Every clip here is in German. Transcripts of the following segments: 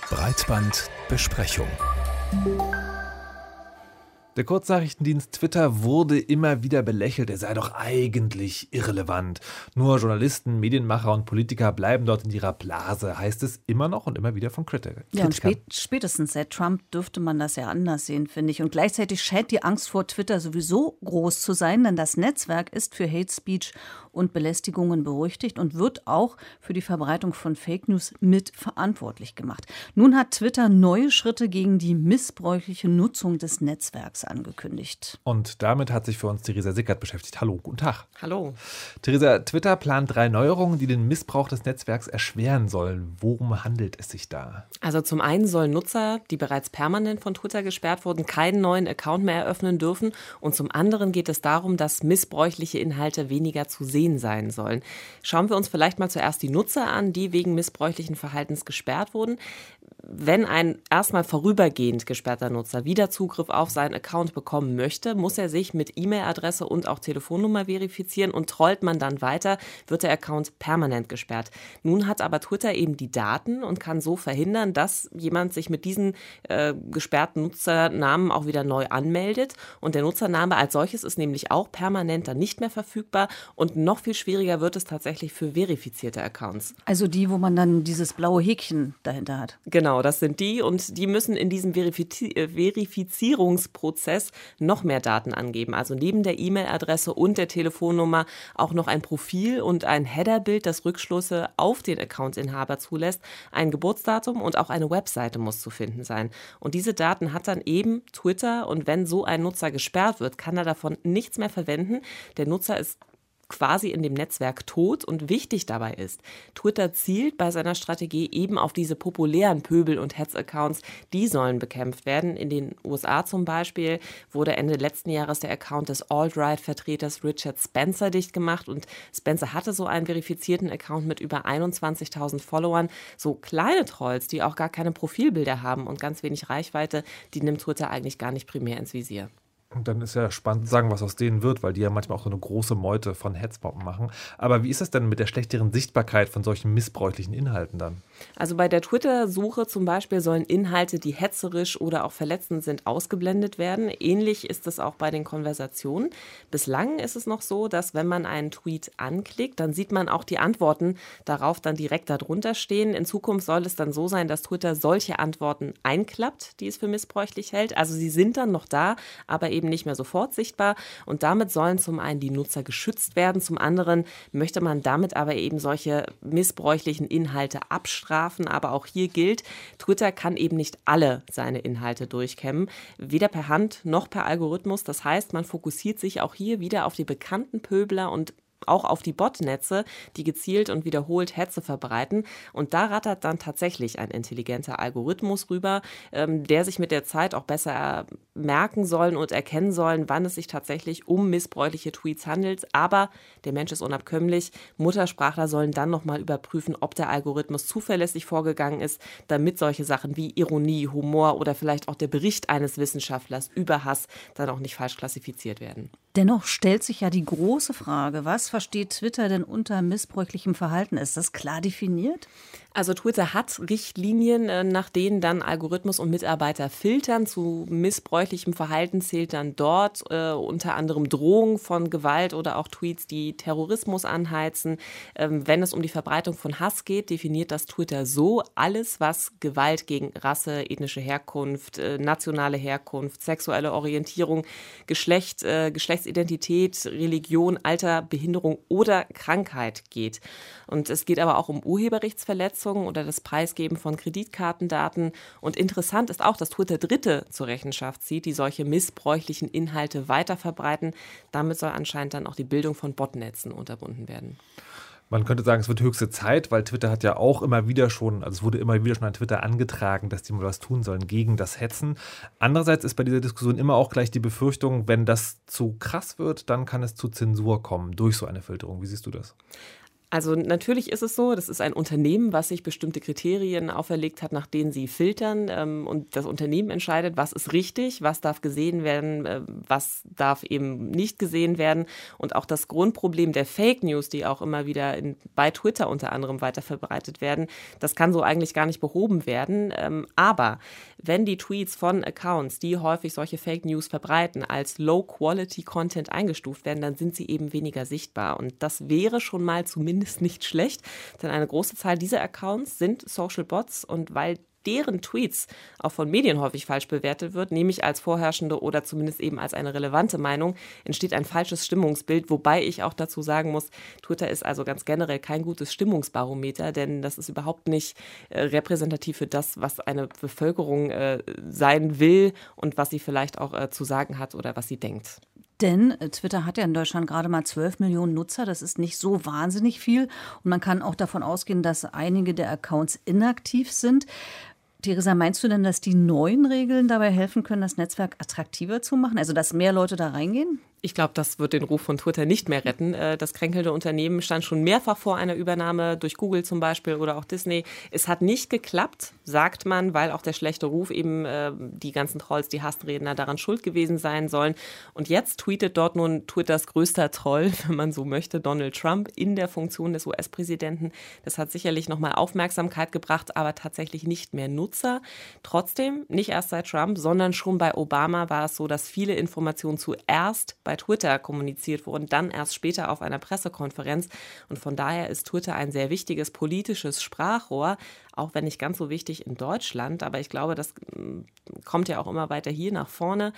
Breitbandbesprechung. Der Kurznachrichtendienst Twitter wurde immer wieder belächelt, er sei doch eigentlich irrelevant. Nur Journalisten, Medienmacher und Politiker bleiben dort in ihrer Blase, heißt es immer noch und immer wieder von Kritikern. Ja, und spätestens seit Trump dürfte man das ja anders sehen, finde ich. Und gleichzeitig scheint die Angst vor Twitter sowieso groß zu sein, denn das Netzwerk ist für Hate Speech und Belästigungen berüchtigt und wird auch für die Verbreitung von Fake News mitverantwortlich gemacht. Nun hat Twitter neue Schritte gegen die missbräuchliche Nutzung des Netzwerks angekündigt. Und damit hat sich für uns Theresa Sickert beschäftigt. Hallo, guten Tag. Hallo. Theresa, Twitter plant 3 Neuerungen, die den Missbrauch des Netzwerks erschweren sollen. Worum handelt es sich da? Also zum einen sollen Nutzer, die bereits permanent von Twitter gesperrt wurden, keinen neuen Account mehr eröffnen dürfen. Und zum anderen geht es darum, dass missbräuchliche Inhalte weniger zu sehen sein sollen. Schauen wir uns vielleicht mal zuerst die Nutzer an, die wegen missbräuchlichen Verhaltens gesperrt wurden. Wenn ein erstmal vorübergehend gesperrter Nutzer wieder Zugriff auf seinen Account bekommen möchte, muss er sich mit E-Mail-Adresse und auch Telefonnummer verifizieren und trollt man dann weiter, wird der Account permanent gesperrt. Nun hat aber Twitter eben die Daten und kann so verhindern, dass jemand sich mit diesen gesperrten Nutzernamen auch wieder neu anmeldet. Und der Nutzername als solches ist nämlich auch permanent dann nicht mehr verfügbar und noch viel schwieriger wird es tatsächlich für verifizierte Accounts. Also die, wo man dann dieses blaue Häkchen dahinter hat. Genau, das sind die und die müssen in diesem Verifizierungsprozess noch mehr Daten angeben. Also neben der E-Mail-Adresse und der Telefonnummer auch noch ein Profil und ein Headerbild, das Rückschlüsse auf den Accountinhaber zulässt. Ein Geburtsdatum und auch eine Webseite muss zu finden sein. Und diese Daten hat dann eben Twitter und wenn so ein Nutzer gesperrt wird, kann er davon nichts mehr verwenden. Der Nutzer ist quasi in dem Netzwerk tot und wichtig dabei ist, Twitter zielt bei seiner Strategie eben auf diese populären Pöbel- und Hetz-Accounts, die sollen bekämpft werden. In den USA zum Beispiel wurde Ende letzten Jahres der Account des Alt-Right-Vertreters Richard Spencer dicht gemacht und Spencer hatte so einen verifizierten Account mit über 21.000 Followern. So kleine Trolls, die auch gar keine Profilbilder haben und ganz wenig Reichweite, die nimmt Twitter eigentlich gar nicht primär ins Visier. Und dann ist ja spannend zu sagen, was aus denen wird, weil die ja manchmal auch so eine große Meute von Hetzbomben machen. Aber wie ist es denn mit der schlechteren Sichtbarkeit von solchen missbräuchlichen Inhalten dann? Also bei der Twitter-Suche zum Beispiel sollen Inhalte, die hetzerisch oder auch verletzend sind, ausgeblendet werden. Ähnlich ist es auch bei den Konversationen. Bislang ist es noch so, dass wenn man einen Tweet anklickt, dann sieht man auch die Antworten darauf dann direkt darunter stehen. In Zukunft soll es dann so sein, dass Twitter solche Antworten einklappt, die es für missbräuchlich hält. Also sie sind dann noch da, aber eben nicht mehr sofort sichtbar. Und damit sollen zum einen die Nutzer geschützt werden, zum anderen möchte man damit aber eben solche missbräuchlichen Inhalte abstrafen. Aber auch hier gilt, Twitter kann eben nicht alle seine Inhalte durchkämmen, weder per Hand noch per Algorithmus. Das heißt, man fokussiert sich auch hier wieder auf die bekannten Pöbler und auch auf die Botnetze, die gezielt und wiederholt Hetze verbreiten. Und da rattert dann tatsächlich ein intelligenter Algorithmus rüber, der sich mit der Zeit auch besser merken sollen und erkennen sollen, wann es sich tatsächlich um missbräuchliche Tweets handelt. Aber der Mensch ist unabkömmlich. Muttersprachler sollen dann nochmal überprüfen, ob der Algorithmus zuverlässig vorgegangen ist, damit solche Sachen wie Ironie, Humor oder vielleicht auch der Bericht eines Wissenschaftlers über Hass dann auch nicht falsch klassifiziert werden. Dennoch stellt sich ja die große Frage, was versteht Twitter denn unter missbräuchlichem Verhalten? Ist das klar definiert? Also Twitter hat Richtlinien, nach denen dann Algorithmus und Mitarbeiter filtern. Zu missbräuchlichem Verhalten zählt dann dort unter anderem Drohung von Gewalt oder auch Tweets, die Terrorismus anheizen. Wenn es um die Verbreitung von Hass geht, definiert das Twitter so: alles, was Gewalt gegen Rasse, ethnische Herkunft, nationale Herkunft, sexuelle Orientierung, Geschlecht, Geschlechtsidentität, Religion, Alter, Behinderung oder Krankheit geht. Und es geht aber auch um Urheberrechtsverletzungen oder das Preisgeben von Kreditkartendaten. Und interessant ist auch, dass Twitter Dritte zur Rechenschaft zieht, die solche missbräuchlichen Inhalte weiterverbreiten. Damit soll anscheinend dann auch die Bildung von Botnetzen unterbunden werden. Man könnte sagen, es wird höchste Zeit, weil Twitter hat ja auch immer wieder schon, also es wurde immer wieder schon an Twitter angetragen, dass die mal was tun sollen gegen das Hetzen. Andererseits ist bei dieser Diskussion immer auch gleich die Befürchtung, wenn das zu krass wird, dann kann es zu Zensur kommen durch so eine Filterung. Wie siehst du das? Also natürlich ist es so, das ist ein Unternehmen, was sich bestimmte Kriterien auferlegt hat, nach denen sie filtern. Und das Unternehmen entscheidet, was ist richtig, was darf gesehen werden, was darf eben nicht gesehen werden. Und auch das Grundproblem der Fake News, die auch immer wieder bei Twitter unter anderem weiter verbreitet werden, das kann so eigentlich gar nicht behoben werden. Aber wenn die Tweets von Accounts, die häufig solche Fake News verbreiten, als Low-Quality-Content eingestuft werden, dann sind sie eben weniger sichtbar. Und das wäre schon mal zumindest nicht schlecht, denn eine große Zahl dieser Accounts sind Social Bots und weil deren Tweets auch von Medien häufig falsch bewertet wird, nämlich als vorherrschende oder zumindest eben als eine relevante Meinung, entsteht ein falsches Stimmungsbild, wobei ich auch dazu sagen muss, Twitter ist also ganz generell kein gutes Stimmungsbarometer, denn das ist überhaupt nicht repräsentativ für das, was eine Bevölkerung sein will und was sie vielleicht auch zu sagen hat oder was sie denkt. Denn Twitter hat ja in Deutschland gerade mal 12 Millionen Nutzer. Das ist nicht so wahnsinnig viel. Und man kann auch davon ausgehen, dass einige der Accounts inaktiv sind. Theresa, meinst du denn, dass die neuen Regeln dabei helfen können, das Netzwerk attraktiver zu machen? Also, dass mehr Leute da reingehen? Ich glaube, das wird den Ruf von Twitter nicht mehr retten. Das kränkelnde Unternehmen stand schon mehrfach vor einer Übernahme durch Google zum Beispiel oder auch Disney. Es hat nicht geklappt, sagt man, weil auch der schlechte Ruf eben die ganzen Trolls, die Hassredner daran schuld gewesen sein sollen. Und jetzt tweetet dort nun Twitters größter Troll, wenn man so möchte, Donald Trump in der Funktion des US-Präsidenten. Das hat sicherlich nochmal Aufmerksamkeit gebracht, aber tatsächlich nicht mehr Nutzer. Trotzdem, nicht erst seit Trump, sondern schon bei Obama war es so, dass viele Informationen zuerst bei Twitter kommuniziert wurden, dann erst später auf einer Pressekonferenz. Und von daher ist Twitter ein sehr wichtiges politisches Sprachrohr, auch wenn nicht ganz so wichtig in Deutschland. Aber ich glaube, das kommt ja auch immer weiter hier nach vorne.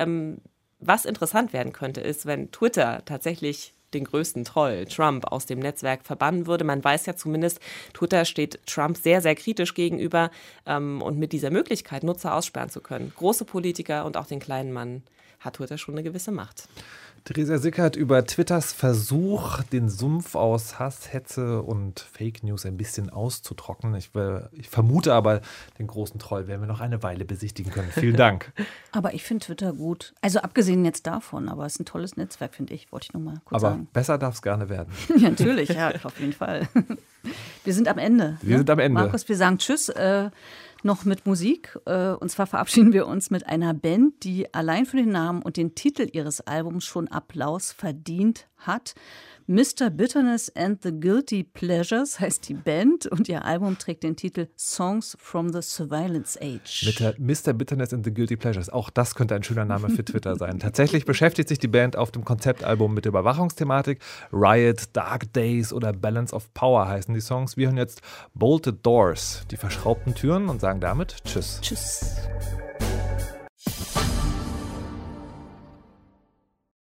Was interessant werden könnte, ist, wenn Twitter tatsächlich den größten Troll, Trump, aus dem Netzwerk verbannen würde. Man weiß ja zumindest, Twitter steht Trump sehr, sehr kritisch gegenüber. Und mit dieser Möglichkeit, Nutzer aussperren zu können, große Politiker und auch den kleinen Mann, hat Twitter schon eine gewisse Macht. Theresa Sickert über Twitters Versuch, den Sumpf aus Hass, Hetze und Fake News ein bisschen auszutrocknen. Ich vermute aber, den großen Troll werden wir noch eine Weile besichtigen können. Vielen Dank. Aber ich finde Twitter gut. Also abgesehen jetzt davon, aber es ist ein tolles Netzwerk, finde ich. Wollte ich noch mal kurz sagen. Aber besser darf es gerne werden. Ja, natürlich, ja, auf jeden Fall. Wir sind am Ende. Wir sind am Ende. Markus, wir sagen Tschüss. Noch mit Musik. Und zwar verabschieden wir uns mit einer Band, die allein für den Namen und den Titel ihres Albums schon Applaus verdient hat. Mr. Bitterness and the Guilty Pleasures heißt die Band und ihr Album trägt den Titel Songs from the Surveillance Age. Mit der Mr. Bitterness and the Guilty Pleasures. Auch das könnte ein schöner Name für Twitter sein. Tatsächlich beschäftigt sich die Band auf dem Konzeptalbum mit der Überwachungsthematik. Riot, Dark Days oder Balance of Power heißen die Songs. Wir hören jetzt Bolted Doors, die verschraubten Türen und sagen damit Tschüss. Tschüss.